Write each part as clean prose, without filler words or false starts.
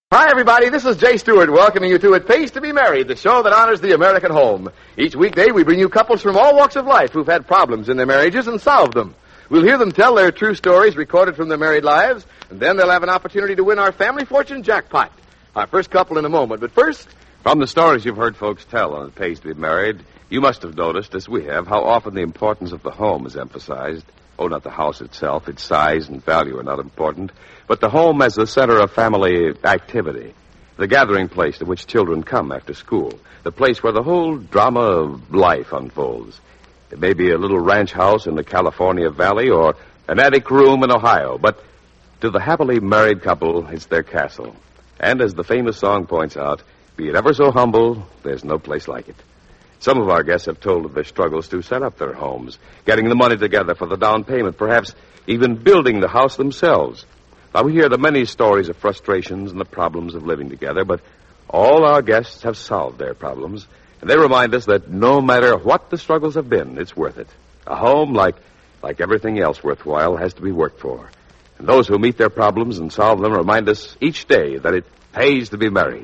Hi, everybody. This is Jay Stewart welcoming you to It Pays to Be Married, the show that honors the American home. Each weekday, we bring you couples from all walks of life who've had problems in their marriages and solved them. We'll hear them tell their true stories recorded from their married lives, and then they'll have an opportunity to win our Family Fortune jackpot. Our first couple in a moment, but first... From the stories you've heard folks tell on It Pays to Be Married, you must have noticed, as we have, how often the importance of the home is emphasized. Oh, not the house itself. Its size and value are not important. But the home as the center of family activity. The gathering place to which children come after school. The place where the whole drama of life unfolds. It may be a little ranch house in the California Valley or an attic room in Ohio. But to the happily married couple, it's their castle. And as the famous song points out, be it ever so humble, there's no place like it. Some of our guests have told of their struggles to set up their homes, getting the money together for the down payment, perhaps even building the house themselves. Now, we hear the many stories of frustrations and the problems of living together, but all our guests have solved their problems, and they remind us that no matter what the struggles have been, it's worth it. A home, like everything else worthwhile, has to be worked for. And those who meet their problems and solve them remind us each day that it pays to be married.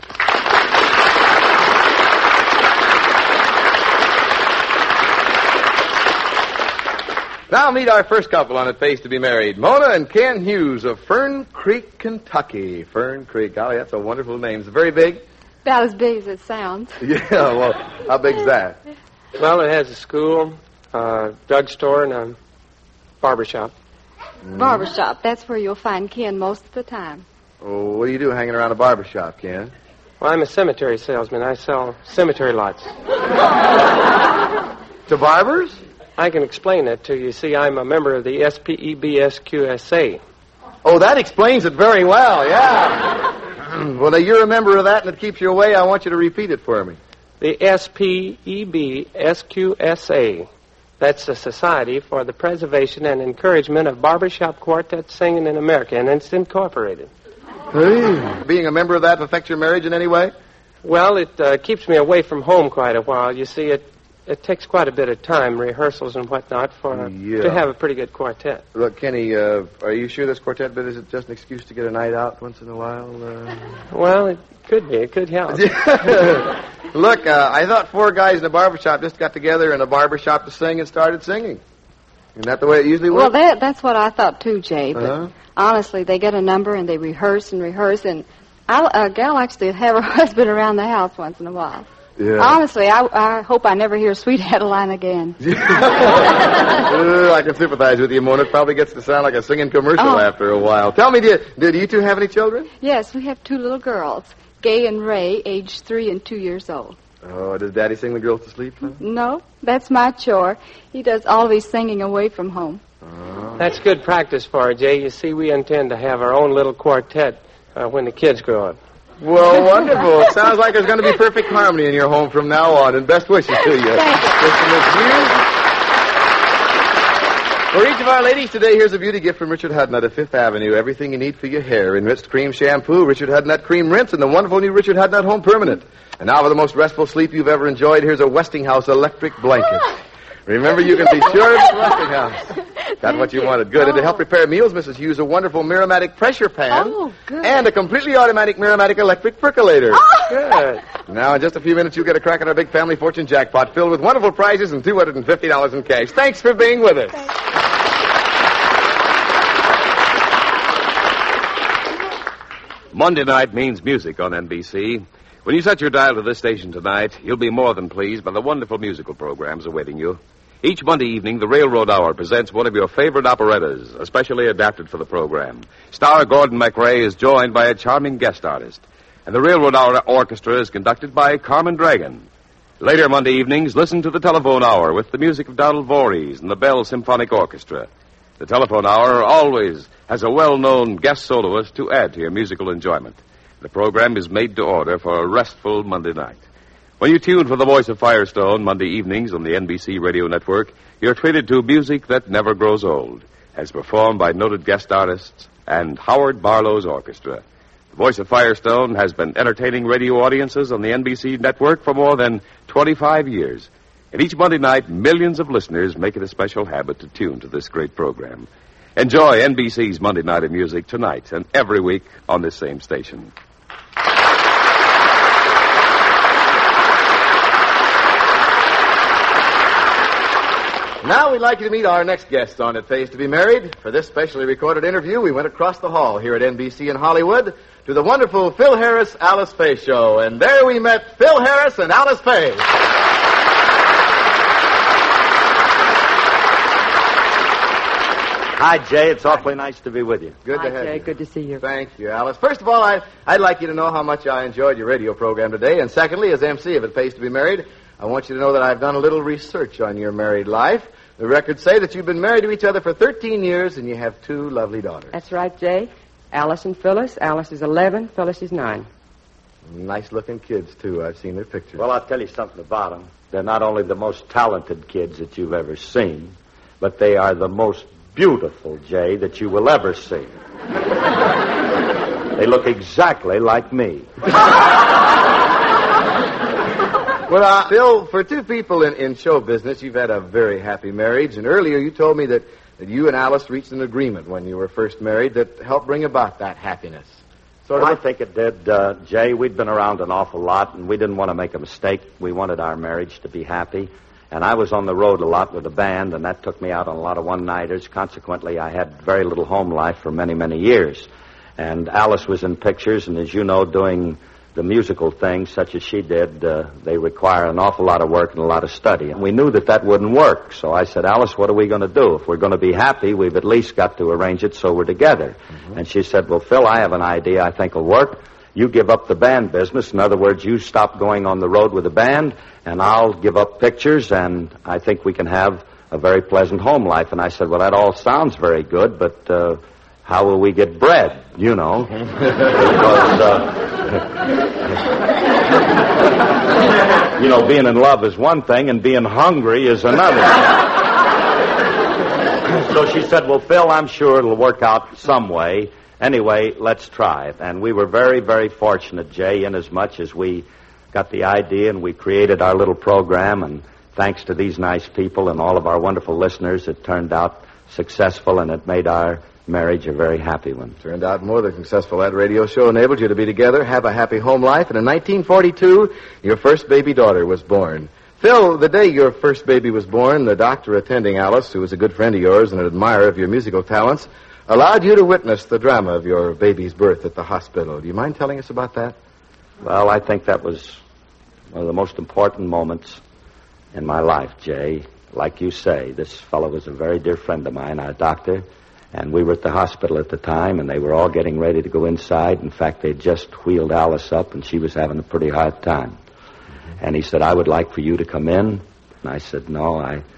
Now meet our first couple on It Pays to Be Married, Mona and Ken Hughes of Fern Creek, Kentucky. Fern Creek, golly, that's a wonderful name. Is it very big? About as big as it sounds. Yeah, well, how big's that? Well, it has a school, drugstore, and a barbershop. Barbershop, that's where you'll find Ken most of the time. Oh, what do you do hanging around a barbershop, Ken? Well, I'm a cemetery salesman. I sell cemetery lots. To barbers? I can explain that to you. See, I'm a member of the SPEBSQSA. Oh, that explains it very well, yeah. Well, now, you're a member of that and it keeps you away. I want you to repeat it for me. The SPEBSQSA. That's the Society for the Preservation and Encouragement of Barbershop Quartet Singing in America, and it's incorporated. Hey. Being a member of that affect your marriage in any way? Well, it keeps me away from home quite a while. You see, it takes quite a bit of time, rehearsals and whatnot, to have a pretty good quartet. Look, Kenny, are you sure this quartet bit isn't just an excuse to get a night out once in a while? Well, it could be. It could help. Look, I thought four guys in a barbershop just got together in a barbershop to sing and started singing. Isn't that the way it usually works? Well, that's what I thought, too, Jay. But honestly, they get a number and they rehearse, and a gal likes to have her husband around the house once in a while. Yeah. Honestly, I hope I never hear Sweet Adeline again. I can sympathize with you, Mona. It probably gets to sound like a singing commercial after a while. Tell me, do you two have any children? Yes, we have two little girls, Gay and Ray, aged 3 and 2 years old. Oh, does Daddy sing the girls to sleep? Huh? No, that's my chore. He does all of his singing away from home. That's good practice for her, Jay. You see, we intend to have our own little quartet when the kids grow up. Well, wonderful. It sounds like there's going to be perfect harmony in your home from now on, and best wishes to you. Thank you. For each of our ladies today, here's a beauty gift from Richard Hudnut of Fifth Avenue. Everything you need for your hair. Enriched cream shampoo, Richard Hudnut cream rinse, and the wonderful new Richard Hudnut Home Permanent. And now for the most restful sleep you've ever enjoyed, here's a Westinghouse electric blanket. Remember, you can be sure it's Westinghouse. Got what you wanted. Good. And to help prepare meals, Mrs. Hughes, a wonderful Miramatic pressure pan. Oh, good. And a completely automatic Miramatic electric percolator. Oh. Good. Now, in just a few minutes, you'll get a crack at our big Family Fortune jackpot filled with wonderful prizes and $250 in cash. Thanks for being with us. Monday night means music on NBC. When you set your dial to this station tonight, you'll be more than pleased by the wonderful musical programs awaiting you. Each Monday evening, the Railroad Hour presents one of your favorite operettas, especially adapted for the program. Star Gordon MacRae is joined by a charming guest artist. And the Railroad Hour Orchestra is conducted by Carmen Dragon. Later Monday evenings, listen to the Telephone Hour with the music of Donald Voorhees and the Bell Symphonic Orchestra. The Telephone Hour always has a well-known guest soloist to add to your musical enjoyment. The program is made to order for a restful Monday night. When you tune for the Voice of Firestone Monday evenings on the NBC Radio Network, you're treated to music that never grows old, as performed by noted guest artists and Howard Barlow's orchestra. The Voice of Firestone has been entertaining radio audiences on the NBC network for more than 25 years. And each Monday night, millions of listeners make it a special habit to tune to this great program. Enjoy NBC's Monday Night of Music tonight and every week on this same station. Now we'd like you to meet our next guest on It Pays to Be Married. For this specially recorded interview, we went across the hall here at NBC in Hollywood to the wonderful Phil Harris, Alice Faye show. And there we met Phil Harris and Alice Faye. Hi, Jay. It's awfully nice to be with you. Good to have Jay. you. Good to see you. Thank you, Alice. First of all, I'd like you to know how much I enjoyed your radio program today. And secondly, as MC of It Pays to Be Married, I want you to know that I've done a little research on your married life. The records say that you've been married to each other for 13 years and you have 2 lovely daughters. That's right, Jay. Alice and Phyllis. Alice is 11. Phyllis is 9. Nice-looking kids, too. I've seen their pictures. Well, I'll tell you something about them. They're not only the most talented kids that you've ever seen, but they are the most beautiful, Jay, that you will ever see. They look exactly like me. Well, Phil, for 2 people in show business, you've had a very happy marriage. And earlier you told me that you and Alice reached an agreement when you were first married that helped bring about that happiness. I think it did, Jay. We'd been around an awful lot, and we didn't want to make a mistake. We wanted our marriage to be happy. And I was on the road a lot with the band, and that took me out on a lot of one-nighters. Consequently, I had very little home life for many, many years. And Alice was in pictures, and as you know, doing the musical things such as she did, they require an awful lot of work and a lot of study. And we knew that wouldn't work. So I said, Alice, what are we going to do? If we're going to be happy, we've at least got to arrange it so we're together. Mm-hmm. And she said, well, Phil, I have an idea I think will work. You give up the band business. In other words, you stop going on the road with the band, and I'll give up pictures, and I think we can have a very pleasant home life. And I said, well, that all sounds very good, but how will we get bread, you know? Because, being in love is one thing, and being hungry is another. So she said, well, Phil, I'm sure it'll work out some way. Anyway, let's try it. And we were very, very fortunate, Jay, inasmuch as we got the idea and we created our little program. And thanks to these nice people and all of our wonderful listeners, it turned out successful, and it made our marriage a very happy one. Turned out more than successful. That radio show enabled you to be together, have a happy home life. And in 1942, your first baby daughter was born. Phil, the day your first baby was born, the doctor attending Alice, who was a good friend of yours and an admirer of your musical talents, allowed you to witness the drama of your baby's birth at the hospital. Do you mind telling us about that? Well, I think that was one of the most important moments in my life, Jay. Like you say, this fellow was a very dear friend of mine, our doctor, and we were at the hospital at the time, and they were all getting ready to go inside. In fact, they'd just wheeled Alice up, and she was having a pretty hard time. Mm-hmm. And he said, I would like for you to come in. And I said, no,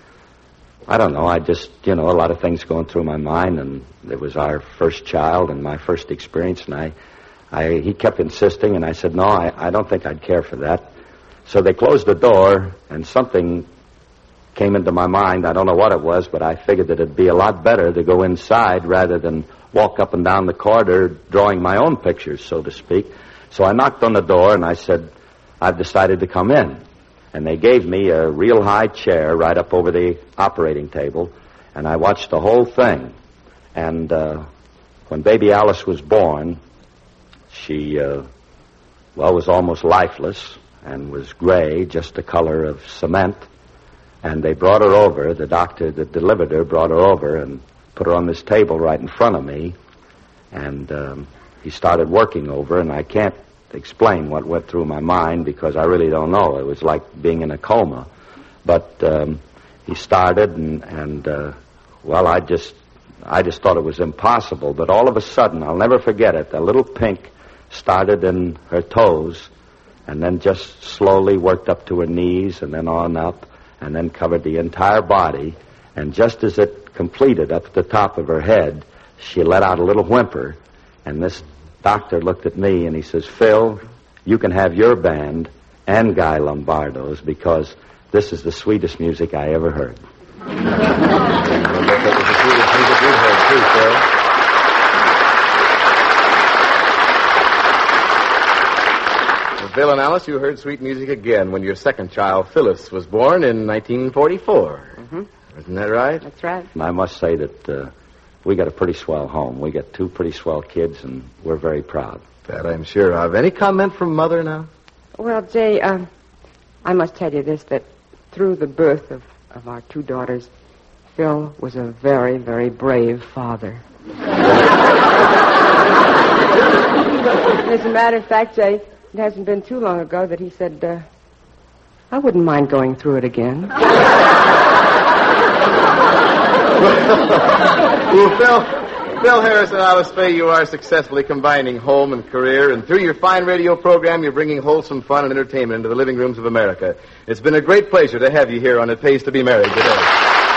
I don't know. I just, a lot of things going through my mind, and it was our first child and my first experience, and he kept insisting, and I said, no, I don't think I'd care for that. So they closed the door, and something came into my mind. I don't know what it was, but I figured that it'd be a lot better to go inside rather than walk up and down the corridor drawing my own pictures, so to speak. So I knocked on the door, and I said, I've decided to come in. And they gave me a real high chair right up over the operating table, and I watched the whole thing. And when baby Alice was born, she, was almost lifeless and was gray, just the color of cement. And they brought her over. The doctor that delivered her brought her over and put her on this table right in front of me. And he started working over, and I can't explain what went through my mind because I really don't know. It was like being in a coma. But he started, and I just thought it was impossible. But all of a sudden, I'll never forget it, a little pink started in her toes and then just slowly worked up to her knees and then on up and then covered the entire body. And just as it completed up at the top of her head, she let out a little whimper. And this doctor looked at me and he says, Phil, you can have your band and Guy Lombardo's because this is the sweetest music I ever heard. That was the sweetest music we've heard, too, Phil. Well, Phil and Alice, you heard sweet music again when your second child, Phyllis, was born in 1944. Mm-hmm. Isn't that right? That's right. And I must say that we got a pretty swell home. We got 2 pretty swell kids, and we're very proud. That I'm sure of. Any comment from Mother now? Well, Jay, I must tell you this, that through the birth of our 2 daughters, Phil was a very, very brave father. As a matter of fact, Jay, it hasn't been too long ago that he said, I wouldn't mind going through it again. Well, Phil Harris and Alice Faye, you are successfully combining home and career, and through your fine radio program, you're bringing wholesome fun and entertainment into the living rooms of America. It's been a great pleasure to have you here on It Pays to Be Married today.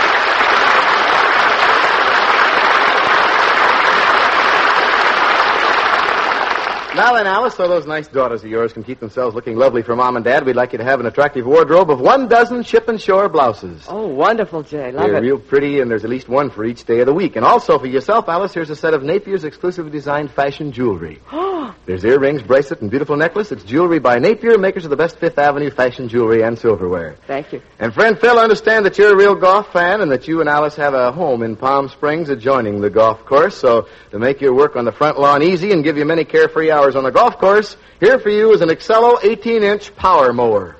Now then, Alice, so those nice daughters of yours can keep themselves looking lovely for Mom and Dad, we'd like you to have an attractive wardrobe of 12 Ship and Shore blouses. Oh, wonderful, Jay. Love They're it. real pretty, and there's at least one for each day of the week. And also for yourself, Alice, here's a set of Napier's exclusively designed fashion jewelry. There's earrings, bracelet, and beautiful necklace. It's jewelry by Napier, makers of the best Fifth Avenue fashion jewelry and silverware. Thank you. And friend Phil, I understand that you're a real golf fan and that you and Alice have a home in Palm Springs adjoining the golf course. So to make your work on the front lawn easy and give you many carefree hours on the golf course, here for you is an Excello 18-inch power mower.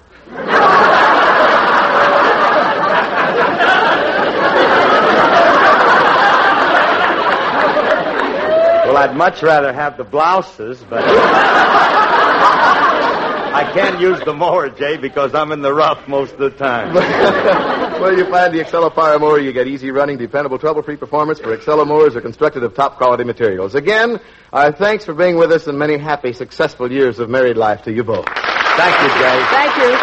Well, I'd much rather have the blouses, but I can't use the mower, Jay, because I'm in the rough most of the time. Well, you find the Excello Power Mower, you get easy running, dependable, trouble-free performance, for Excello mowers are constructed of top-quality materials. Again, thanks for being with us and many happy, successful years of married life to you both. Thank you, Jay. Thank you.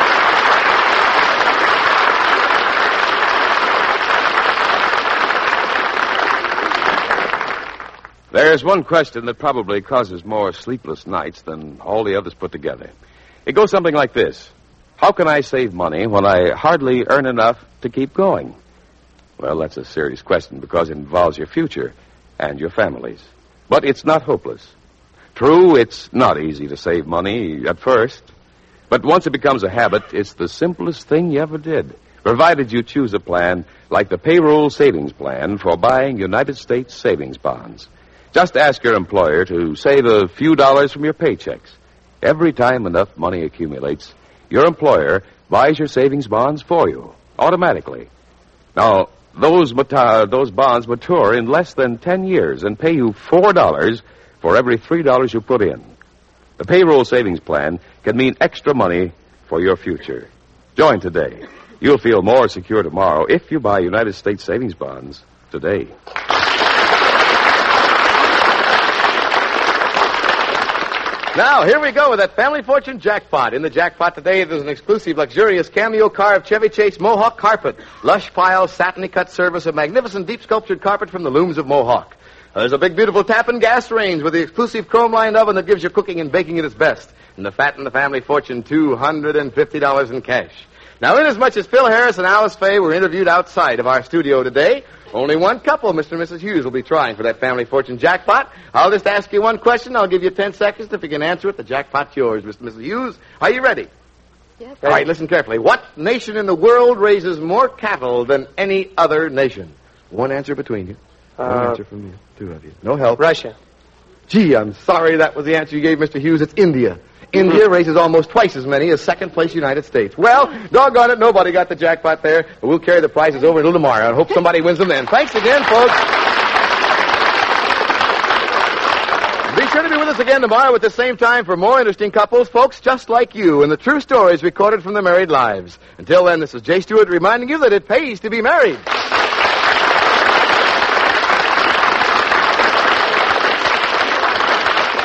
There's one question that probably causes more sleepless nights than all the others put together. It goes something like this. How can I save money when I hardly earn enough to keep going? Well, that's a serious question because it involves your future and your families. But it's not hopeless. True, it's not easy to save money at first. But once it becomes a habit, it's the simplest thing you ever did, provided you choose a plan like the payroll savings plan for buying United States savings bonds. Just ask your employer to save a few dollars from your paychecks. Every time enough money accumulates, your employer buys your savings bonds for you, automatically. Now, those bonds mature in less than 10 years and pay you $4 for every $3 you put in. The payroll savings plan can mean extra money for your future. Join today. You'll feel more secure tomorrow if you buy United States savings bonds today. Now, here we go with that Family Fortune jackpot. In the jackpot today, there's an exclusive, luxurious cameo carved Chevy Chase Mohawk carpet. Lush pile, satiny cut surface, a magnificent deep sculptured carpet from the looms of Mohawk. There's a big, beautiful tap and gas range with the exclusive chrome-lined oven that gives your cooking and baking at its best. And the fat and the Family Fortune, $250 in cash. Now, inasmuch as Phil Harris and Alice Faye were interviewed outside of our studio today, only one couple, Mr. and Mrs. Hughes, will be trying for that Family Fortune jackpot. I'll just ask you one question. I'll give you 10 seconds. If you can answer it, the jackpot's yours, Mr. and Mrs. Hughes. Are you ready? Yes. All right, listen carefully. What nation in the world raises more cattle than any other nation? One answer between you. One answer from you. Two of you. No help. Russia. Gee, I'm sorry that was the answer you gave, Mr. Hughes. It's India. India raises almost twice as many as second-place United States. Well, doggone it, nobody got the jackpot there. But we'll carry the prizes over until tomorrow and hope somebody wins them then. Thanks again, folks. Be sure to be with us again tomorrow at the same time for more interesting couples, folks just like you, and the true stories recorded from their married lives. Until then, this is Jay Stewart reminding you that it pays to be married.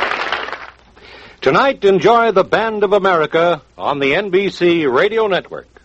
Tonight, enjoy the Band of America on the NBC Radio Network.